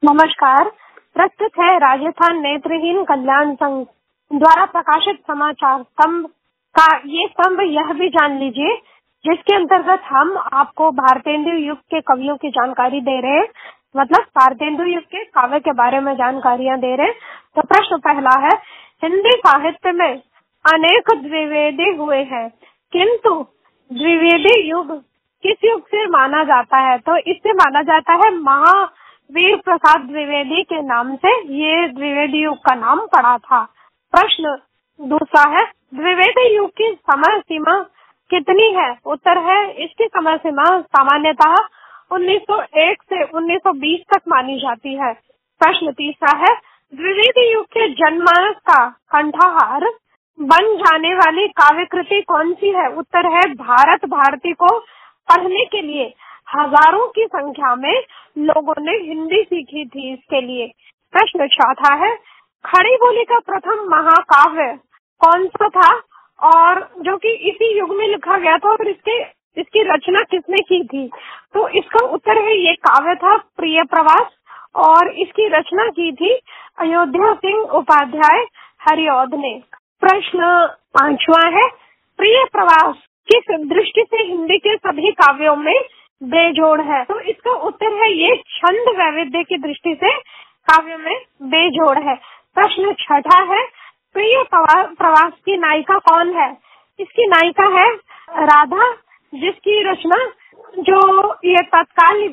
नमस्कार। प्रस्तुत है राजस्थान नेत्रहीन कल्याण संघ द्वारा प्रकाशित समाचार स्तंभ का ये स्तंभ। यह भी जान लीजिए जिसके अंतर्गत हम आपको भारतेंदु युग के कवियों की जानकारी दे रहे हैं, मतलब भारतेंदु युग के काव्य के बारे में जानकारियां दे रहे हैं। तो प्रश्न पहला है, हिंदी साहित्य में अनेक द्विवेदी हुए हैं, किंतु द्विवेदी युग किस युग से माना जाता है? तो इससे माना जाता है महावीर प्रसाद द्विवेदी के नाम से ये द्विवेदी युग का नाम पड़ा था। प्रश्न दूसरा है, द्विवेदी युग की समय सीमा कितनी है? उत्तर है, इसकी समय सीमा सामान्यतः 1901 से 1920 तक मानी जाती है। प्रश्न तीसरा है, द्विवेदी युग के जनमानस का कंठहार बन जाने वाली काव्य कृति कौन सी है? उत्तर है, भारत भारती को पढ़ने के लिए हजारों की संख्या में लोगों ने हिंदी सीखी थी इसके लिए। प्रश्न चौथा है, खड़ी बोली का प्रथम महाकाव्य कौन सा था और जो कि इसी युग में लिखा गया था और इसकी रचना किसने की थी? तो इसका उत्तर है, ये काव्य था प्रिय प्रवास और इसकी रचना की थी अयोध्या सिंह उपाध्याय हरिऔध ने। प्रश्न पांचवा है, प्रिय प्रवास किस दृष्टि से हिंदी के सभी काव्यों में बेजोड़ है? तो इसका उत्तर है, ये छंद वैविध्य की दृष्टि से काव्यों में बेजोड़ है। प्रश्न छठा है, प्रिय प्रवास की नायिका कौन है? इसकी नायिका है राधा, जिसकी रचना जो ये तत्काल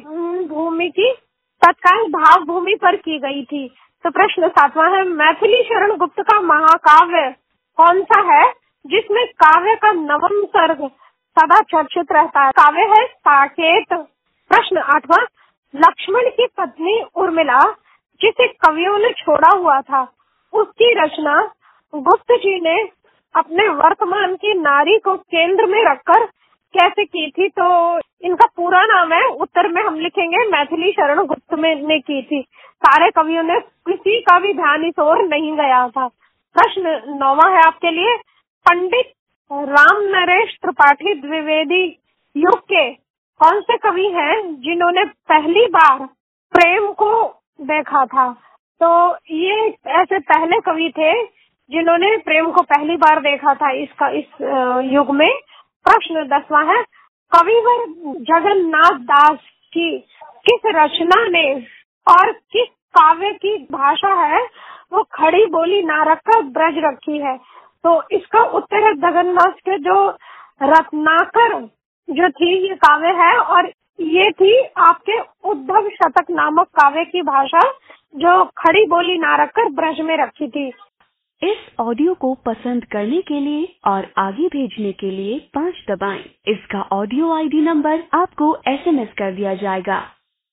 भाव भूमि पर की गई थी। तो प्रश्न सातवां है, मैथिली शरण गुप्त का महाकाव्य कौन सा है जिसमें काव्य का नवम सर्ग सदा चर्चित रहता है? काव्य है साकेत। प्रश्न आठवां, लक्ष्मण की पत्नी उर्मिला जिसे कवियों ने छोड़ा हुआ था, उसकी रचना गुप्त जी ने अपने वर्तमान की नारी को केंद्र में रखकर कैसे की थी? तो इनका पूरा नाम है, उत्तर में हम लिखेंगे मैथिली शरण गुप्त में ने की थी। सारे कवियों ने किसी का भी ध्यान इस ओर नहीं गया था। प्रश्न नौवां है आपके लिए, पंडित राम नरेश त्रिपाठी द्विवेदी युग के कौन से कवि हैं जिन्होंने पहली बार प्रेम को देखा था? तो ये ऐसे पहले कवि थे जिन्होंने प्रेम को पहली बार देखा था इस युग में। प्रश्न 10वां है, कविवर जगन्नाथ दास की किस रचना ने और किस काव्य की भाषा है वो खड़ी बोली ना रखकर ब्रज रखी है? तो इसका उत्तर है, जगन्नाथ के जो रत्नाकर जो थी ये काव्य है और ये थी आपके उद्धव शतक नामक काव्य की भाषा जो खड़ी बोली ना रखकर ब्रज में रखी थी। इस ऑडियो को पसंद करने के लिए और आगे भेजने के लिए 5 दबाएं। इसका ऑडियो ID नंबर आपको SMS कर दिया जाएगा।